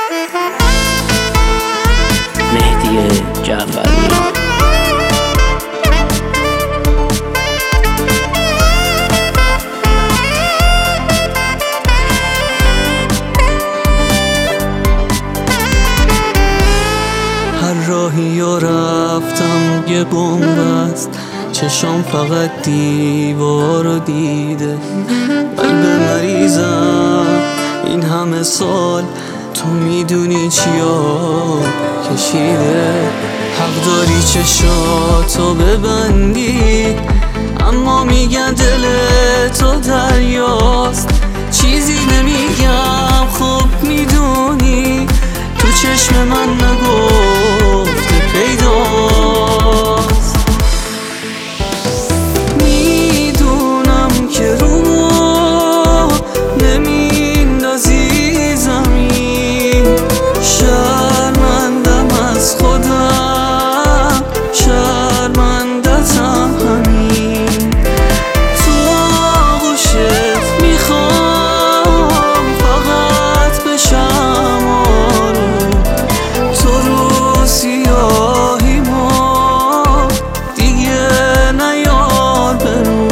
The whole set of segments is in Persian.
مهدی جعفری. هر راهی رو رفتم یه بمب است، چشام فقط دیوار رو دیده. قلب مریضم این همه سال، تو میدونی چیا کشیده. حق داری چشاتو ببندی، اما میگن دل تو دریاست. چیزی نمیگم خب میدونی، تو چشم من نگفته پیداست. میدونم که رو نمیندازی زمین، شرمندم از خودم، شرمندتم همین. تو آغوشت میخوام فقط بشم آروم، تو رو سیاهی ما دیگه نیار برون.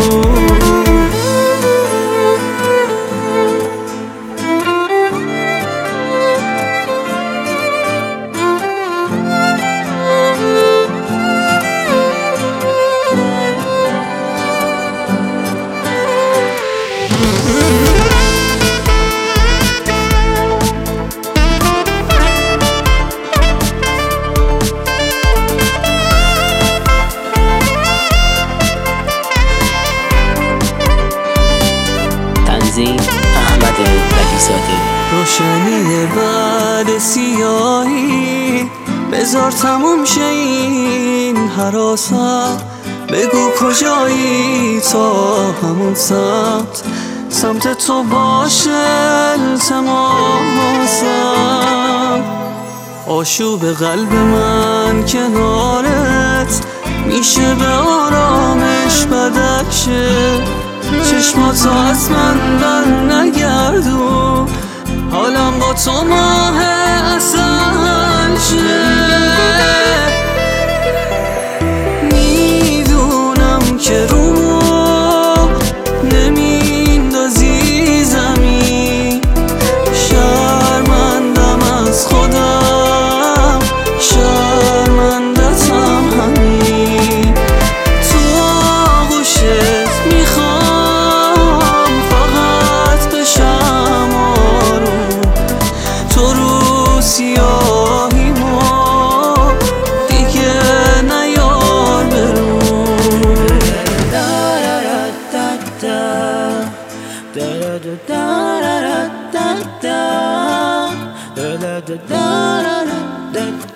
تنظیم احمد ولیزاده. روشنی بعد سیاهی بذار تموم شه این هراسم. بگو کجایی تا همون سمت تو باشه التماسم. آشوب قلب من کنارت میشه به آرامش بدک شه. چشماتو از من بر نگردون، حالم با تو ماه اصل شه. میدونم که رو نمیندازی زمین، شرمندم از خودم، شرمندتم همین. تو آغوشت میخوام فقط بشم آروم، تو رو سیاهی ما دیگه نیار برون.